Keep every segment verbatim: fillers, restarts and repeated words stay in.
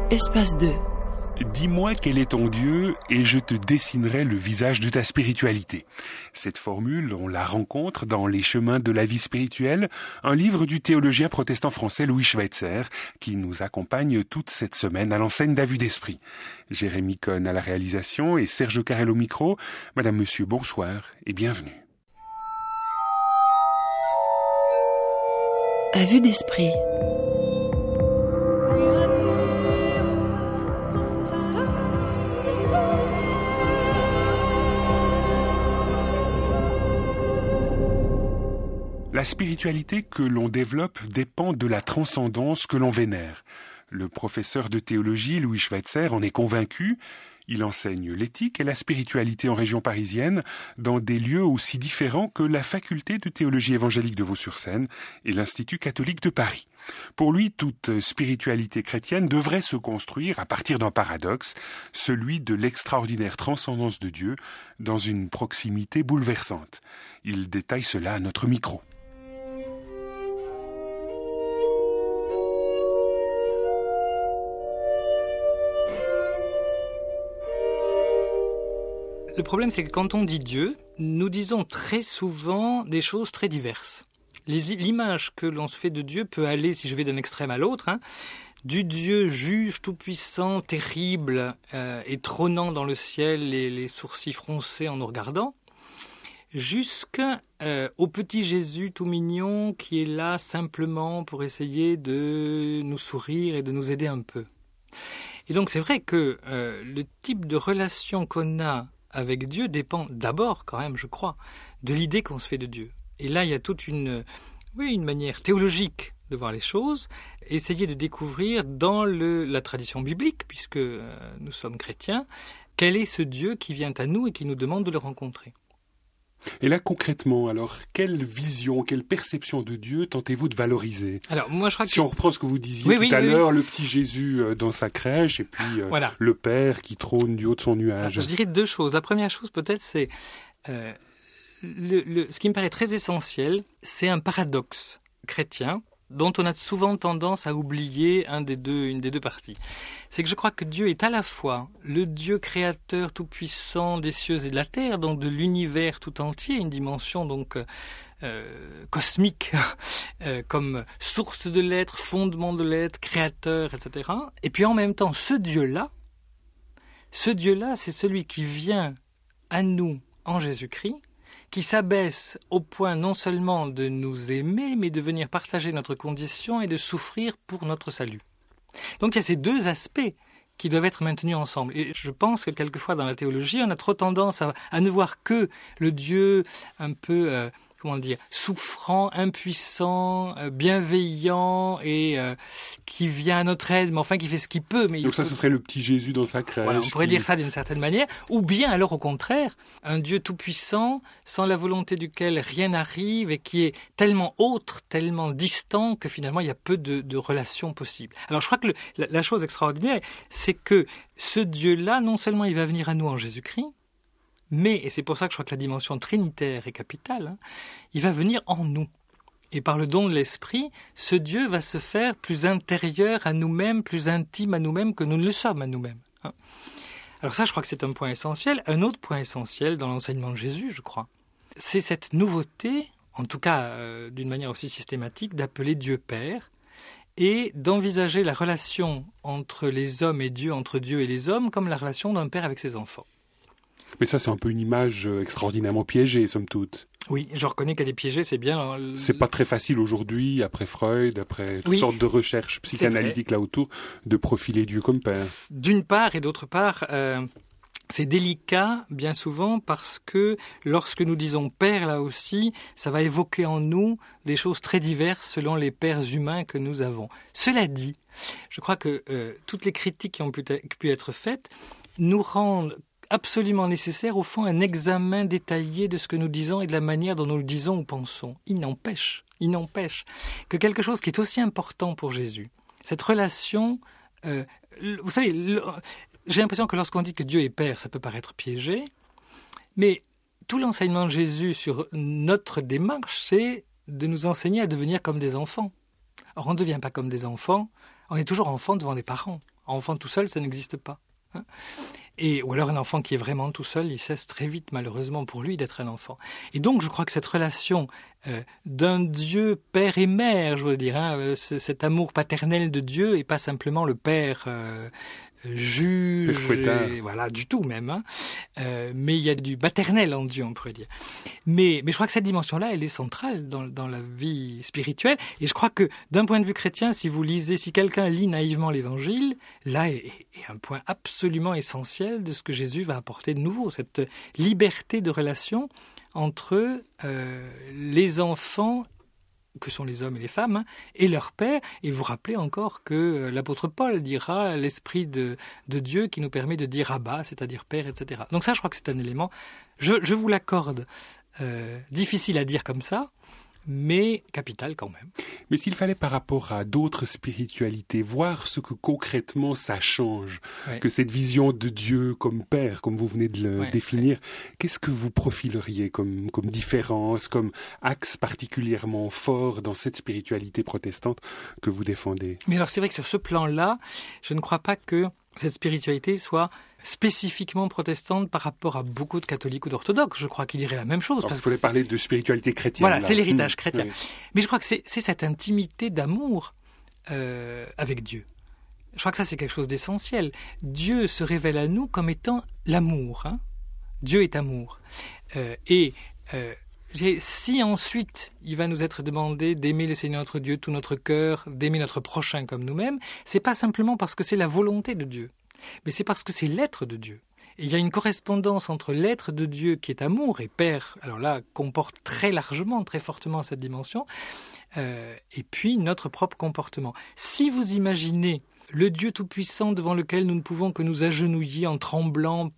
Espace deux. Dis-moi quel est ton Dieu et je te dessinerai le visage de ta spiritualité. Cette formule, on la rencontre dans Les chemins de la vie spirituelle, un livre du théologien protestant français Louis Schweitzer, qui nous accompagne toute cette semaine à l'enseigne d'À vue d'esprit. Jérémy Cohn à la réalisation et Serge Carrel au micro. Madame, Monsieur, bonsoir et bienvenue. À vue d'esprit. La spiritualité que l'on développe dépend de la transcendance que l'on vénère. Le professeur de théologie Louis Schweitzer en est convaincu. Il enseigne l'éthique et la spiritualité en région parisienne dans des lieux aussi différents que la faculté de théologie évangélique de Vaux-sur-Seine et l'Institut catholique de Paris. Pour lui, toute spiritualité chrétienne devrait se construire à partir d'un paradoxe, celui de l'extraordinaire transcendance de Dieu dans une proximité bouleversante. Il détaille cela à notre micro. Le problème, c'est que quand on dit Dieu, nous disons très souvent des choses très diverses. Les, l'image que l'on se fait de Dieu peut aller, si je vais d'un extrême à l'autre, hein, du Dieu juge tout-puissant, terrible euh, et trônant dans le ciel, les, les sourcils froncés en nous regardant, jusqu'au euh, petit Jésus tout mignon qui est là simplement pour essayer de nous sourire et de nous aider un peu. Et donc c'est vrai que euh, le type de relation qu'on a avec Dieu dépend d'abord, quand même, je crois, de l'idée qu'on se fait de Dieu. Et là, il y a toute une, oui, une manière théologique de voir les choses, essayer de découvrir dans le, la tradition biblique, puisque euh, nous sommes chrétiens, quel est ce Dieu qui vient à nous et qui nous demande de le rencontrer. Et là, concrètement, alors, quelle vision, quelle perception de Dieu tentez-vous de valoriser ? Alors, moi, je crois que... Si on reprend ce que vous disiez oui, tout oui, à oui, l'heure, oui. le petit Jésus dans sa crèche, et puis euh, voilà. le Père qui trône du haut de son nuage. Alors, je dirais deux choses. La première chose, peut-être, c'est... Euh, le, le, ce qui me paraît très essentiel, c'est un paradoxe chrétien, dont on a souvent tendance à oublier un des deux, une des deux parties. C'est que je crois que Dieu est à la fois le Dieu créateur tout-puissant des cieux et de la terre, donc de l'univers tout entier, une dimension donc euh, cosmique, euh, comme source de l'être, fondement de l'être, créateur, et cetera. Et puis en même temps, ce Dieu-là, ce Dieu-là, c'est celui qui vient à nous en Jésus-Christ, qui s'abaisse au point non seulement de nous aimer, mais de venir partager notre condition et de souffrir pour notre salut. Donc il y a ces deux aspects qui doivent être maintenus ensemble. Et je pense que quelquefois dans la théologie, on a trop tendance à, à ne voir que le Dieu un peu... Euh, comment dire, souffrant, impuissant, euh, bienveillant et euh, qui vient à notre aide, mais enfin qui fait ce qu'il peut. Mais Donc il ça, peut... ce serait le petit Jésus dans sa crèche. Voilà, on pourrait qui... dire ça d'une certaine manière. Ou bien alors au contraire, un Dieu tout-puissant, sans la volonté duquel rien n'arrive et qui est tellement autre, tellement distant que finalement il y a peu de, de relations possibles. Alors je crois que le, la, la chose extraordinaire, c'est que ce Dieu-là, non seulement il va venir à nous en Jésus-Christ, mais, et c'est pour ça que je crois que la dimension trinitaire est capitale, hein, il va venir en nous. Et par le don de l'esprit, ce Dieu va se faire plus intérieur à nous-mêmes, plus intime à nous-mêmes que nous ne le sommes à nous-mêmes. Hein. Alors ça, je crois que c'est un point essentiel. Un autre point essentiel dans l'enseignement de Jésus, je crois, c'est cette nouveauté, en tout cas euh, d'une manière aussi systématique, d'appeler Dieu Père et d'envisager la relation entre les hommes et Dieu, entre Dieu et les hommes, comme la relation d'un père avec ses enfants. Mais ça, c'est un peu une image extraordinairement piégée, somme toute. Oui, je reconnais qu'elle est piégée, c'est bien. C'est pas très facile aujourd'hui, après Freud, après toutes oui, sortes de recherches psychanalytiques là autour, de profiler Dieu comme père. D'une part, et d'autre part, euh, c'est délicat, bien souvent, parce que lorsque nous disons père, là aussi, ça va évoquer en nous des choses très diverses selon les pères humains que nous avons. Cela dit, je crois que euh, toutes les critiques qui ont pu, pu être faites nous rendent absolument nécessaire, au fond, un examen détaillé de ce que nous disons et de la manière dont nous le disons ou pensons. Il n'empêche, il n'empêche que quelque chose qui est aussi important pour Jésus, cette relation, euh, vous savez, le, j'ai l'impression que lorsqu'on dit que Dieu est Père, ça peut paraître piégé, mais tout l'enseignement de Jésus sur notre démarche, c'est de nous enseigner à devenir comme des enfants. Or, on ne devient pas comme des enfants, on est toujours enfant devant les parents. Enfant tout seul, ça n'existe pas. Hein. Et, ou alors un enfant qui est vraiment tout seul, il cesse très vite, malheureusement pour lui, d'être un enfant. Et donc, je crois que cette relation euh, d'un Dieu père et mère, je veux dire, hein, euh, cet amour paternel de Dieu, et pas simplement le père euh, juge, et, voilà, du tout même. Hein. Euh, mais il y a du maternel en Dieu, on pourrait dire. Mais, mais je crois que cette dimension-là, elle est centrale dans, dans la vie spirituelle. Et je crois que, d'un point de vue chrétien, si vous lisez, si quelqu'un lit naïvement l'Évangile, là est, est un point absolument essentiel de ce que Jésus va apporter de nouveau, cette liberté de relation entre euh, les enfants, que sont les hommes et les femmes, hein, et leur Père. Et vous rappelez encore que euh, l'apôtre Paul dira l'Esprit de, de Dieu qui nous permet de dire Abba, c'est-à-dire Père, et cetera. Donc ça, je crois que c'est un élément, je, je vous l'accorde, euh, difficile à dire comme ça, mais capital quand même. Mais s'il fallait par rapport à d'autres spiritualités voir ce que concrètement ça change, ouais. que cette vision de Dieu comme Père, comme vous venez de le ouais, définir, ouais. qu'est-ce que vous profileriez comme, comme différence, comme axe particulièrement fort dans cette spiritualité protestante que vous défendez? Mais alors c'est vrai que sur ce plan-là, je ne crois pas que cette spiritualité soit spécifiquement protestante par rapport à beaucoup de catholiques ou d'orthodoxes. Je crois qu'il dirait la même chose. Il faudrait parler de spiritualité chrétienne. Voilà, là. c'est l'héritage mmh, chrétien. Oui. Mais je crois que c'est, c'est cette intimité d'amour euh, avec Dieu. Je crois que ça, c'est quelque chose d'essentiel. Dieu se révèle à nous comme étant l'amour. Hein. Dieu est amour. Euh, et euh, si ensuite il va nous être demandé d'aimer le Seigneur notre Dieu, tout notre cœur, d'aimer notre prochain comme nous-mêmes, c'est pas simplement parce que c'est la volonté de Dieu, mais c'est parce que c'est l'être de Dieu. Et il y a une correspondance entre l'être de Dieu qui est amour et Père, alors là, comporte très largement, très fortement cette dimension, euh, et puis notre propre comportement. Si vous imaginez le Dieu tout-puissant devant lequel nous ne pouvons que nous agenouiller en tremblant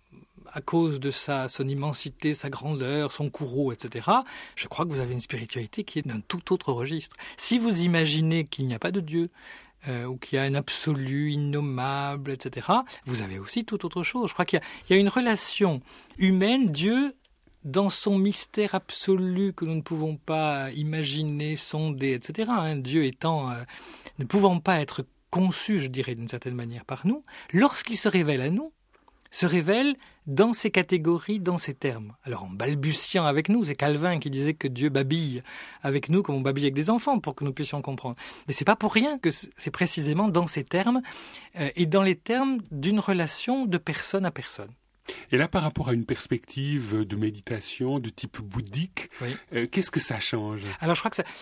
à cause de sa, son immensité, sa grandeur, son courroux, et cetera, je crois que vous avez une spiritualité qui est d'un tout autre registre. Si vous imaginez qu'il n'y a pas de Dieu, euh, ou qu'il y a un absolu innommable, et cetera, vous avez aussi tout autre chose. Je crois qu'il y a, il y a une relation humaine, Dieu, dans son mystère absolu que nous ne pouvons pas imaginer, sonder, et cetera. Hein, Dieu étant, euh, ne pouvant pas être conçu, je dirais, d'une certaine manière par nous, lorsqu'il se révèle à nous, se révèle dans ces catégories, dans ces termes. Alors en balbutiant avec nous, c'est Calvin qui disait que Dieu babille avec nous comme on babille avec des enfants pour que nous puissions comprendre. Mais c'est pas pour rien que c'est précisément dans ces termes euh, et dans les termes d'une relation de personne à personne. Et là, par rapport à une perspective de méditation de type bouddhique, oui. euh, qu'est-ce que ça change ? Alors je crois que ça...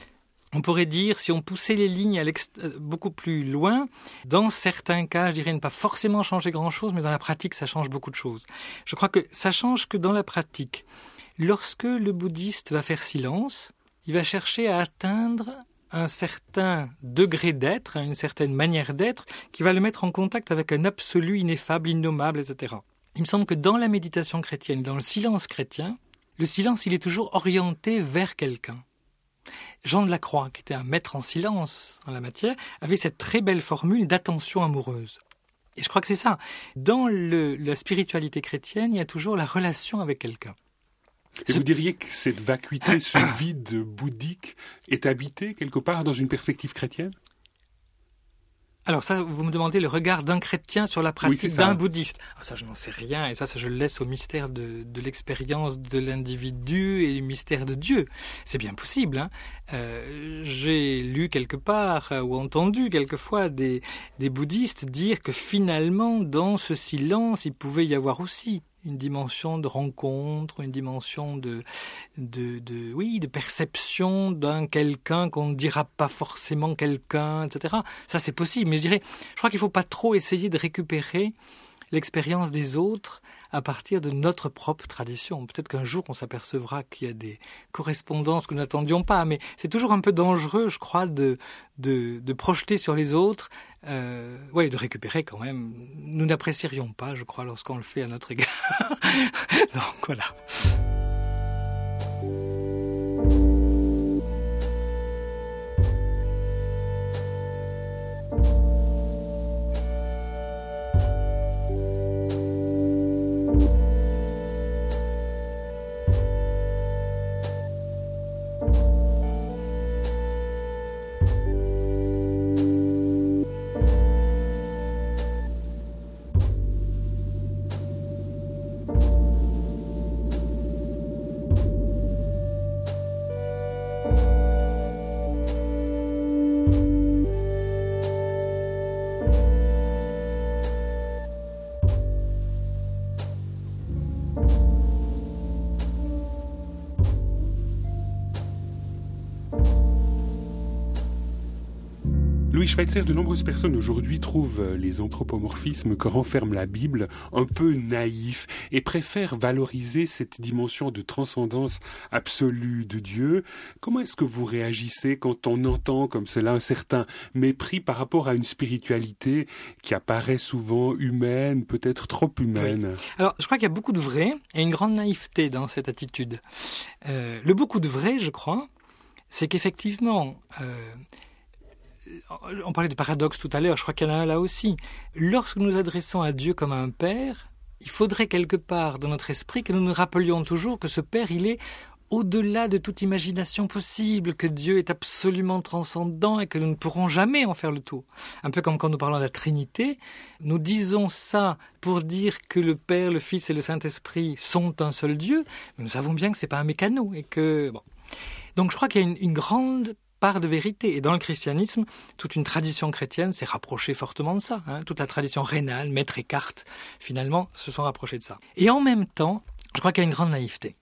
On pourrait dire, si on poussait les lignes à beaucoup plus loin, dans certains cas, je dirais ne pas forcément changer grand-chose, mais dans la pratique, ça change beaucoup de choses. Je crois que ça change que dans la pratique. Lorsque le bouddhiste va faire silence, il va chercher à atteindre un certain degré d'être, une certaine manière d'être, qui va le mettre en contact avec un absolu ineffable, innommable, et cetera. Il me semble que dans la méditation chrétienne, dans le silence chrétien, le silence, il est toujours orienté vers quelqu'un. Jean de la Croix, qui était un maître en silence en la matière, avait cette très belle formule d'attention amoureuse. Et je crois que c'est ça. Dans le, la spiritualité chrétienne, il y a toujours la relation avec quelqu'un. Et ce... vous diriez que cette vacuité, ce vide bouddhique, est habité quelque part dans une perspective chrétienne ? Alors ça, vous me demandez le regard d'un chrétien sur la pratique oui, d'un bouddhiste. Alors ça, je n'en sais rien, et ça, ça je le laisse au mystère de, de l'expérience de l'individu et du mystère de Dieu. C'est bien possible. Hein. Euh, j'ai lu quelque part, ou entendu quelquefois des, des bouddhistes dire que finalement, dans ce silence, il pouvait y avoir aussi une dimension de rencontre, une dimension de, de, de, oui, de perception d'un quelqu'un qu'on ne dira pas forcément quelqu'un, et cetera. Ça, c'est possible. Mais je dirais, je crois qu'il ne faut pas trop essayer de récupérer l'expérience des autres à partir de notre propre tradition. Peut-être qu'un jour, on s'apercevra qu'il y a des correspondances que nous n'attendions pas, mais c'est toujours un peu dangereux, je crois, de, de, de projeter sur les autres, euh, ouais, de récupérer quand même. Nous n'apprécierions pas, je crois, lorsqu'on le fait à notre égard. Donc, voilà. Schweitzer, de nombreuses personnes aujourd'hui trouvent les anthropomorphismes que renferme la Bible un peu naïfs et préfèrent valoriser cette dimension de transcendance absolue de Dieu. Comment est-ce que vous réagissez quand on entend comme cela un certain mépris par rapport à une spiritualité qui apparaît souvent humaine, peut-être trop humaine? Oui. Alors, je crois qu'il y a beaucoup de vrai et une grande naïveté dans cette attitude. Euh, le beaucoup de vrai, je crois, c'est qu'effectivement, euh, on parlait de paradoxe tout à l'heure, je crois qu'il y en a un là aussi. Lorsque nous nous adressons à Dieu comme à un père, il faudrait quelque part dans notre esprit que nous nous rappelions toujours que ce père, il est au-delà de toute imagination possible, que Dieu est absolument transcendant et que nous ne pourrons jamais en faire le tour. Un peu comme quand nous parlons de la Trinité, nous disons ça pour dire que le Père, le Fils et le Saint-Esprit sont un seul Dieu, mais nous savons bien que ce n'est pas un mécano et que... Bon. Donc je crois qu'il y a une, une grande part de vérité. Et dans le christianisme, toute une tradition chrétienne s'est rapprochée fortement de ça. Hein. Toute la tradition rénale, Maître Eckhart, finalement, se sont rapprochés de ça. Et en même temps, je crois qu'il y a une grande naïveté.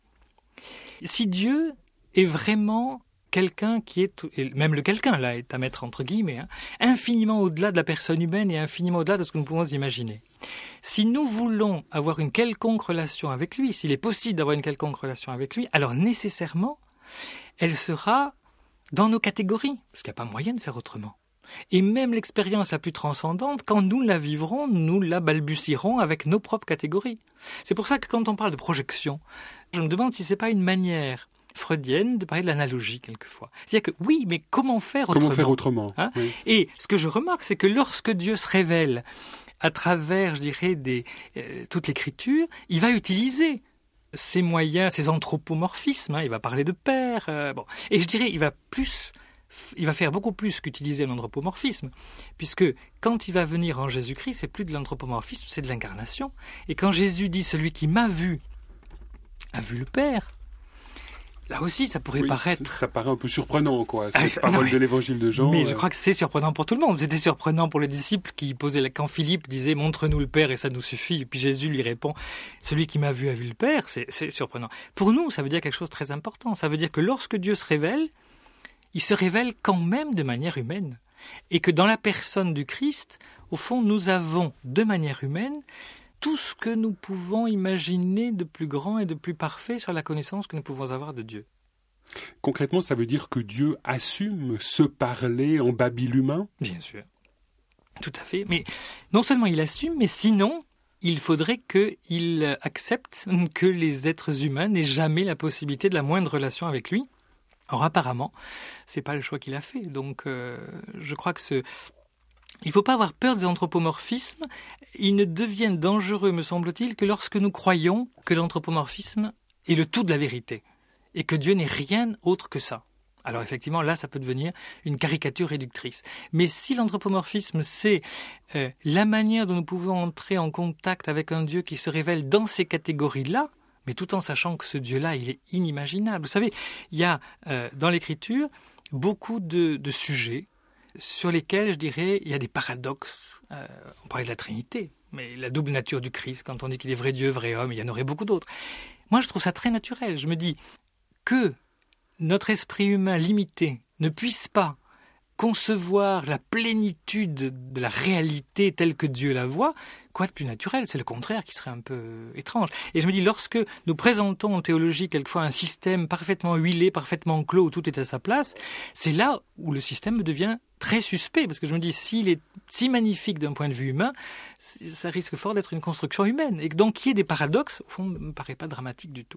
Si Dieu est vraiment quelqu'un qui est, et même le quelqu'un là est à mettre entre guillemets, hein, infiniment au-delà de la personne humaine et infiniment au-delà de ce que nous pouvons imaginer. Si nous voulons avoir une quelconque relation avec lui, s'il est possible d'avoir une quelconque relation avec lui, alors nécessairement, elle sera dans nos catégories, parce qu'il n'y a pas moyen de faire autrement. Et même l'expérience la plus transcendante, quand nous la vivrons, nous la balbutierons avec nos propres catégories. C'est pour ça que quand on parle de projection, je me demande si ce n'est pas une manière freudienne de parler de l'analogie quelquefois. C'est-à-dire que oui, mais comment faire autrement, Comment faire autrement hein oui. Et ce que je remarque, c'est que lorsque Dieu se révèle à travers, je dirais, des, euh, toute l'écriture, il va utiliser ces moyens, ces anthropomorphismes. Hein, il va parler de père. Euh, bon. Et je dirais, il va plus... Il va faire beaucoup plus qu'utiliser l'anthropomorphisme, puisque quand il va venir en Jésus-Christ, c'est plus de l'anthropomorphisme, c'est de l'incarnation. Et quand Jésus dit « celui qui m'a vu a vu le Père », là aussi, ça pourrait oui, paraître... Ça paraît un peu surprenant, quoi, cette ah, parole non, mais, de l'évangile de Jean. Mais euh... je crois que c'est surprenant pour tout le monde. C'était surprenant pour les disciples qui posaient... Quand Philippe disait « montre-nous le Père et ça nous suffit », et puis Jésus lui répond « celui qui m'a vu a vu le Père », c'est, c'est surprenant. Pour nous, ça veut dire quelque chose de très important. Ça veut dire que lorsque Dieu se révèle, il se révèle quand même de manière humaine. Et que dans la personne du Christ, au fond, nous avons, de manière humaine, tout ce que nous pouvons imaginer de plus grand et de plus parfait sur la connaissance que nous pouvons avoir de Dieu. Concrètement, ça veut dire que Dieu assume se parler en babil humain ? Bien sûr. Tout à fait. Mais non seulement il assume, mais sinon, il faudrait qu'il accepte que les êtres humains n'aient jamais la possibilité de la moindre relation avec lui. Or, apparemment, c'est pas le choix qu'il a fait. Donc, euh, je crois que ce... il ne faut pas avoir peur des anthropomorphismes. Ils ne deviennent dangereux, me semble-t-il, que lorsque nous croyons que l'anthropomorphisme est le tout de la vérité et que Dieu n'est rien autre que ça. Alors, effectivement, là, ça peut devenir une caricature réductrice. Mais si l'anthropomorphisme, c'est euh, la manière dont nous pouvons entrer en contact avec un Dieu qui se révèle dans ces catégories-là, mais tout en sachant que ce Dieu-là, il est inimaginable. Vous savez, il y a euh, dans l'Écriture beaucoup de, de sujets sur lesquels, je dirais, il y a des paradoxes. Euh, on parlait de la Trinité, mais la double nature du Christ, quand on dit qu'il est vrai Dieu, vrai homme, il y en aurait beaucoup d'autres. Moi, je trouve ça très naturel. Je me dis que notre esprit humain limité ne puisse pas concevoir la plénitude de la réalité telle que Dieu la voit, quoi de plus naturel? C'est le contraire qui serait un peu étrange. Et je me dis, lorsque nous présentons en théologie quelquefois un système parfaitement huilé, parfaitement clos, où tout est à sa place, c'est là où le système devient très suspect. Parce que je me dis, s'il est si magnifique d'un point de vue humain, ça risque fort d'être une construction humaine. Et donc, qu'il y ait des paradoxes, au fond, ne me paraît pas dramatique du tout.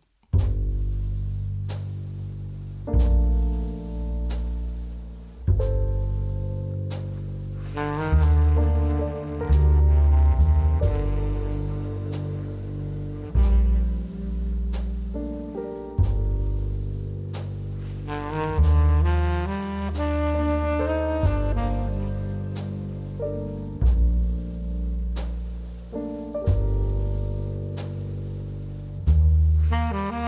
Thank you.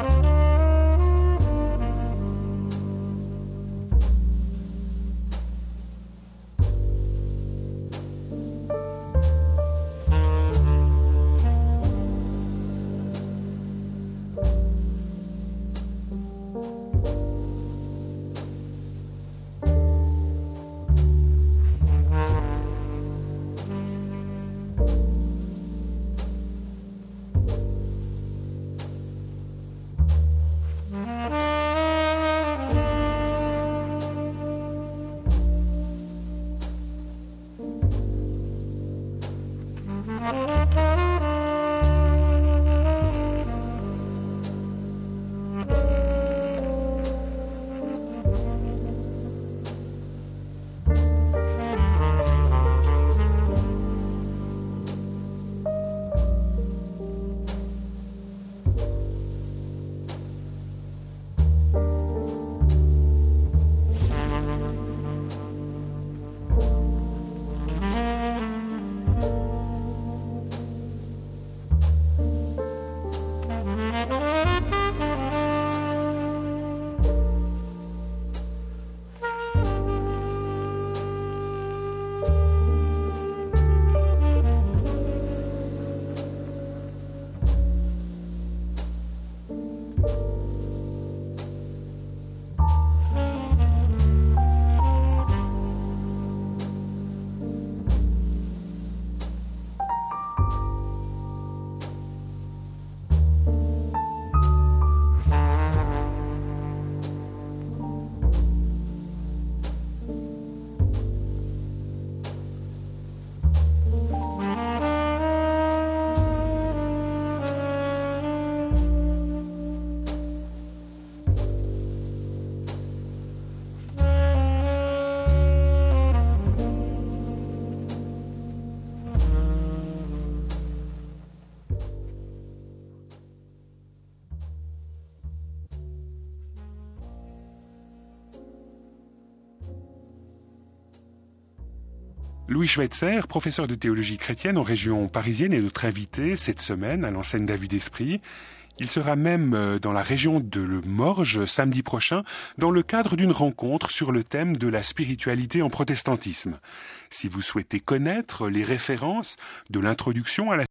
Louis Schweitzer, professeur de théologie chrétienne en région parisienne, est notre invité cette semaine à l'enseigne d'A-Vue d'Esprit. Il sera même dans la région de Morges samedi prochain dans le cadre d'une rencontre sur le thème de la spiritualité en protestantisme. Si vous souhaitez connaître les références de l'introduction à la